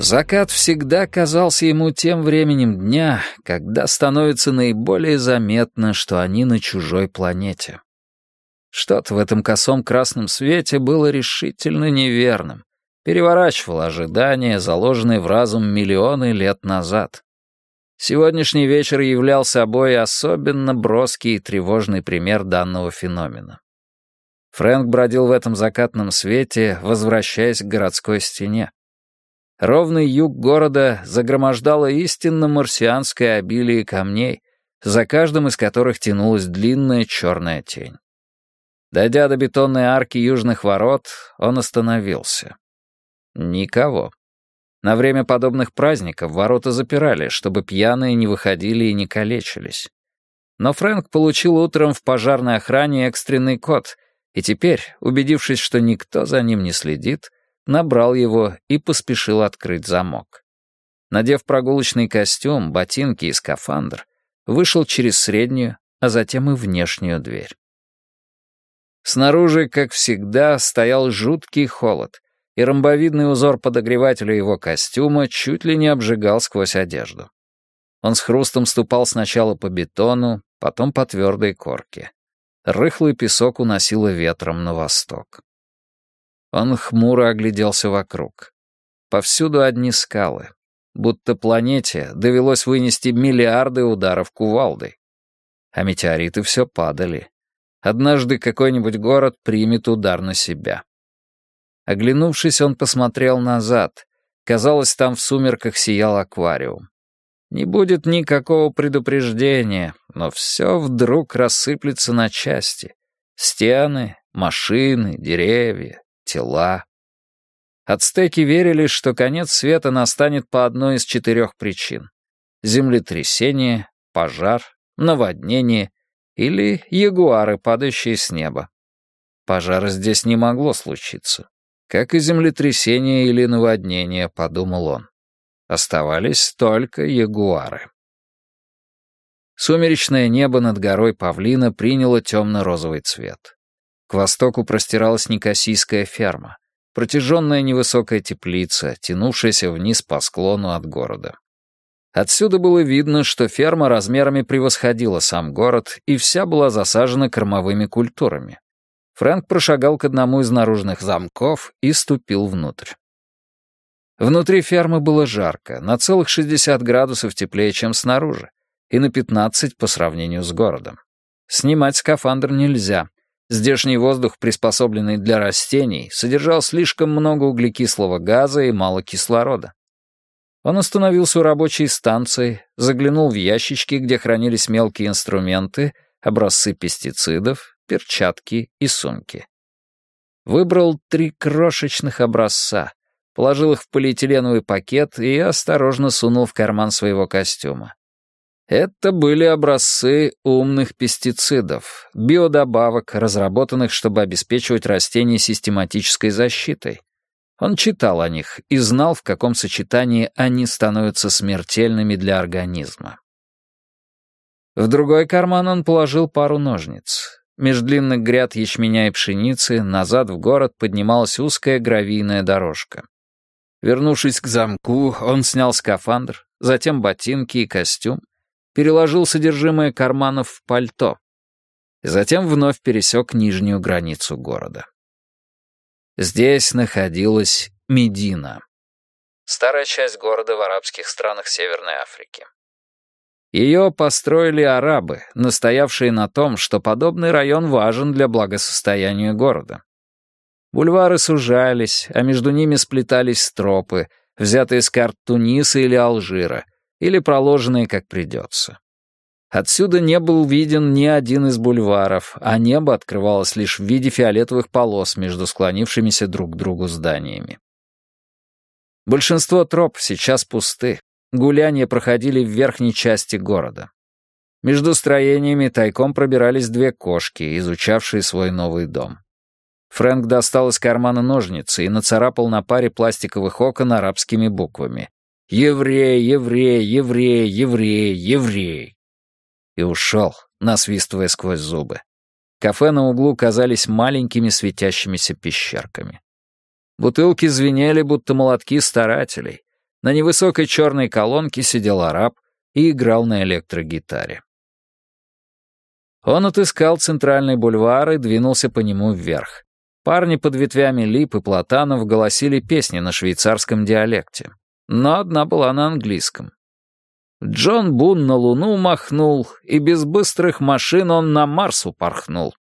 Закат всегда казался ему тем временем дня, когда становится наиболее заметно, что они на чужой планете. Что-то в этом косом красном свете было решительно неверным, переворачивало ожидания, заложенные в разум миллионы лет назад. Сегодняшний вечер являл собой особенно броский и тревожный пример данного феномена. Фрэнк бродил в этом закатном свете, возвращаясь к городской стене. Ровный юг города загромождало истинно марсианское обилие камней, за каждым из которых тянулась длинная черная тень. Дойдя до бетонной арки южных ворот, он остановился. Никого. На время подобных праздников ворота запирали, чтобы пьяные не выходили и не калечились. Но Фрэнк получил утром в пожарной охране экстренный код, и теперь, убедившись, что никто за ним не следит, набрал его и поспешил открыть замок. Надев прогулочный костюм, ботинки и скафандр, вышел через среднюю, а затем и внешнюю дверь. Снаружи, как всегда, стоял жуткий холод, и ромбовидный узор подогревателя его костюма чуть ли не обжигал сквозь одежду. Он с хрустом ступал сначала по бетону, потом по твердой корке. Рыхлый песок уносило ветром на восток. Он хмуро огляделся вокруг. Повсюду одни скалы. Будто планете довелось вынести миллиарды ударов кувалдой. А метеориты все падали. Однажды какой-нибудь город примет удар на себя. Оглянувшись, он посмотрел назад. Казалось, там в сумерках сиял аквариум. Не будет никакого предупреждения, но все вдруг рассыплется на части. Стены, машины, деревья, тела. Ацтеки верили, что конец света настанет по одной из 4 причин: землетрясение, пожар, наводнение или ягуары, падающие с неба. Пожара здесь не могло случиться. Как и землетрясение или наводнение, подумал он. Оставались только ягуары. Сумеречное небо над горой Павлина приняло темно-розовый цвет. К востоку простиралась Никосийская ферма, протяженная невысокая теплица, тянувшаяся вниз по склону от города. Отсюда было видно, что ферма размерами превосходила сам город и вся была засажена кормовыми культурами. Фрэнк прошагал к одному из наружных замков и ступил внутрь. Внутри фермы было жарко, на целых 60 градусов теплее, чем снаружи, и на 15 по сравнению с городом. Снимать скафандр нельзя. Здешний воздух, приспособленный для растений, содержал слишком много углекислого газа и мало кислорода. Он остановился у рабочей станции, заглянул в ящички, где хранились мелкие инструменты, образцы пестицидов, перчатки и сумки. Выбрал 3 крошечных образца, положил их в полиэтиленовый пакет и осторожно сунул в карман своего костюма. Это были образцы умных пестицидов, биодобавок, разработанных, чтобы обеспечивать растения систематической защитой. Он читал о них и знал, в каком сочетании они становятся смертельными для организма. В другой карман он положил пару ножниц. Меж длинных гряд ячменя и пшеницы назад в город поднималась узкая гравийная дорожка. Вернувшись к замку, он снял скафандр, затем ботинки и костюм, переложил содержимое карманов в пальто и затем вновь пересек нижнюю границу города. Здесь находилась Медина, старая часть города в арабских странах Северной Африки. Ее построили арабы, настоявшие на том, что подобный район важен для благосостояния города. Бульвары сужались, а между ними сплетались тропы, взятые с карт Туниса или Алжира, или проложенные как придется. Отсюда не был виден ни один из бульваров, а небо открывалось лишь в виде фиолетовых полос между склонившимися друг к другу зданиями. Большинство троп сейчас пусты, гуляния проходили в верхней части города. Между строениями тайком пробирались 2 кошки, изучавшие свой новый дом. Фрэнк достал из кармана ножницы и нацарапал на паре пластиковых окон арабскими буквами: «Еврей, еврей, еврей, еврей, еврей!» И ушел, насвистывая сквозь зубы. Кафе на углу казались маленькими светящимися пещерками. Бутылки звенели, будто молотки старателей. На невысокой черной колонке сидел араб и играл на электрогитаре. Он отыскал центральный бульвар и двинулся по нему вверх. Парни под ветвями лип и платанов голосили песни на швейцарском диалекте, но одна была на английском. Джон Бун на Луну махнул, и без быстрых машин он на Марс упорхнул.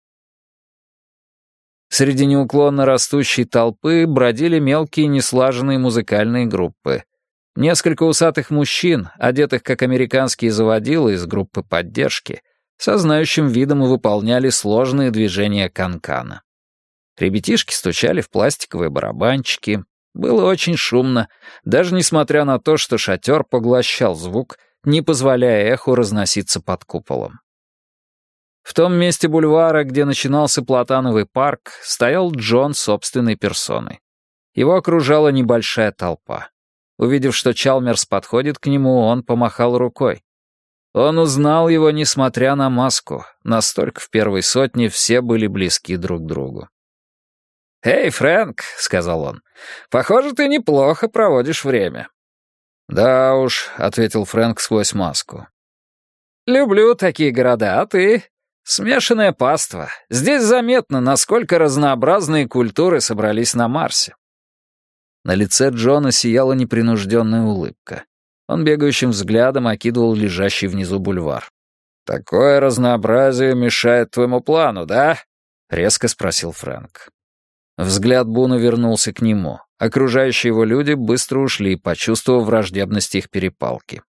Среди неуклонно растущей толпы бродили мелкие неслаженные музыкальные группы. Несколько усатых мужчин, одетых как американские заводилы из группы поддержки, со знающим видом выполняли сложные движения канкана. Ребятишки стучали в пластиковые барабанчики. Было очень шумно, даже несмотря на то, что шатер поглощал звук, не позволяя эху разноситься под куполом. В том месте бульвара, где начинался Платановый парк, стоял Джон собственной персоной. Его окружала небольшая толпа. Увидев, что Чалмерс подходит к нему, он помахал рукой. Он узнал его, несмотря на маску. Настолько в первой сотне все были близки друг к другу. «Эй, Фрэнк», — сказал он, — «похоже, ты неплохо проводишь время». «Да уж», — ответил Фрэнк сквозь маску. «Люблю такие города, а ты?» «Смешанная паства. Здесь заметно, насколько разнообразные культуры собрались на Марсе». На лице Джона сияла непринужденная улыбка. Он бегающим взглядом окидывал лежащий внизу бульвар. «Такое разнообразие мешает твоему плану, да?» — резко спросил Фрэнк. Взгляд Буна вернулся к нему. Окружающие его люди быстро ушли, почувствовав враждебность их перепалки.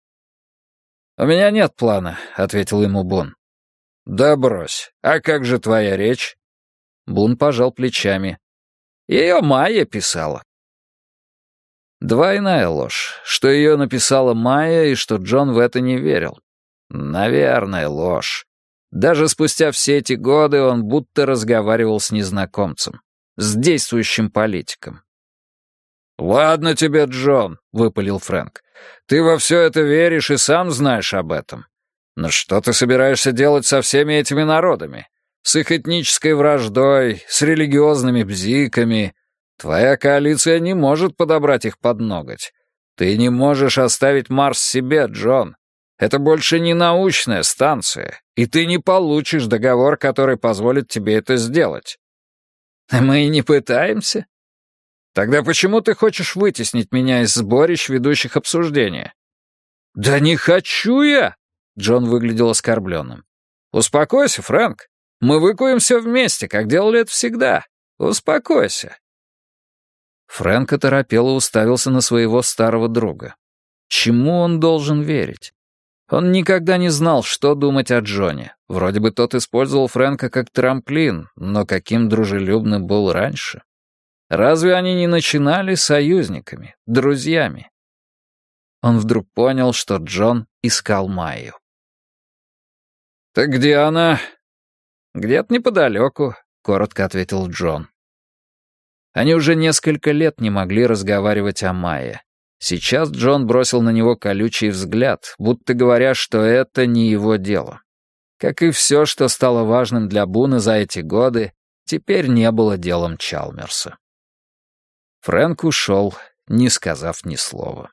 «У меня нет плана», — ответил ему Бун. «Да брось. А как же твоя речь?» Бун пожал плечами. «Ее Майя писала». Двойная ложь, что ее написала Майя и что Джон в это не верил. Наверное, ложь. Даже спустя все эти годы он будто разговаривал с незнакомцем, с действующим политиком. «Ладно тебе, Джон», — выпалил Фрэнк. «Ты во все это веришь и сам знаешь об этом. Но что ты собираешься делать со всеми этими народами? С их этнической враждой, с религиозными бзиками? Твоя коалиция не может подобрать их под ноготь. Ты не можешь оставить Марс себе, Джон. Это больше не научная станция, и ты не получишь договор, который позволит тебе это сделать». «Мы и не пытаемся». «Тогда почему ты хочешь вытеснить меня из сборищ, ведущих обсуждения?» «Да не хочу я!» Джон выглядел оскорбленным. «Успокойся, Фрэнк. Мы выкуем все вместе, как делали это всегда. Успокойся». Фрэнк оторопело уставился на своего старого друга. Чему он должен верить? Он никогда не знал, что думать о Джоне. Вроде бы тот использовал Фрэнка как трамплин, но каким дружелюбным был раньше. Разве они не начинали союзниками, друзьями? Он вдруг понял, что Джон искал Майю. «Так где она?» «Где-то неподалеку», — коротко ответил Джон. Они уже несколько лет не могли разговаривать о Майе. Сейчас Джон бросил на него колючий взгляд, будто говоря, что это не его дело. Как и все, что стало важным для Буна за эти годы, теперь не было делом Чалмерса. Фрэнк ушел, не сказав ни слова.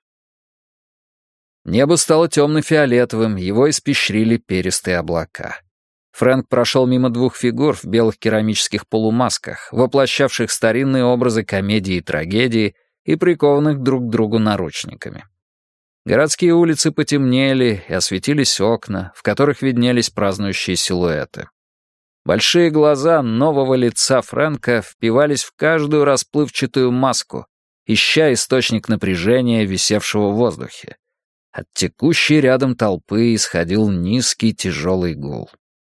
Небо стало темно-фиолетовым, его испещрили перистые облака. Фрэнк прошел мимо двух фигур в белых керамических полумасках, воплощавших старинные образы комедии и трагедии и прикованных друг к другу наручниками. Городские улицы потемнели и осветились окна, в которых виднелись празднующие силуэты. Большие глаза нового лица Фрэнка впивались в каждую расплывчатую маску, ища источник напряжения, висевшего в воздухе. От текущей рядом толпы исходил низкий тяжелый гул.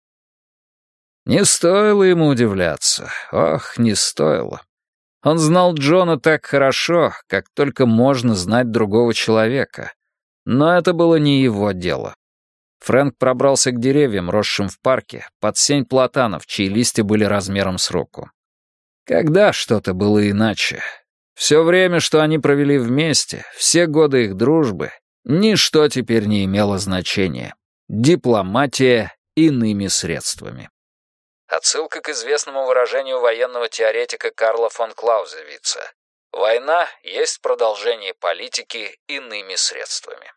Не стоило ему удивляться. Ох, не стоило. Он знал Джона так хорошо, как только можно знать другого человека. Но это было не его дело. Фрэнк пробрался к деревьям, росшим в парке, под сень платанов, чьи листья были размером с руку. Когда что-то было иначе? Все время, что они провели вместе, все годы их дружбы, ничто теперь не имело значения. Дипломатия иными средствами. Отсылка к известному выражению военного теоретика Карла фон Клаузевица. Война есть продолжение политики иными средствами.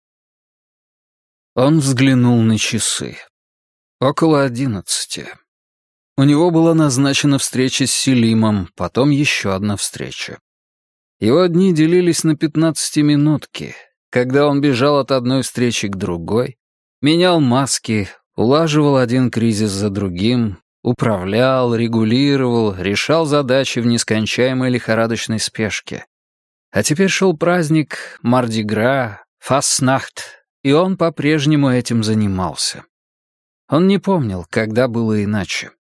Он взглянул на часы. Около 11. У него была назначена встреча с Селимом, потом еще одна встреча. Его дни делились на 15-минутки, когда он бежал от одной встречи к другой, менял маски, улаживал один кризис за другим, управлял, регулировал, решал задачи в нескончаемой лихорадочной спешке. А теперь шел праздник Мардигра, Фастнахт, и он по-прежнему этим занимался. Он не помнил, когда было иначе.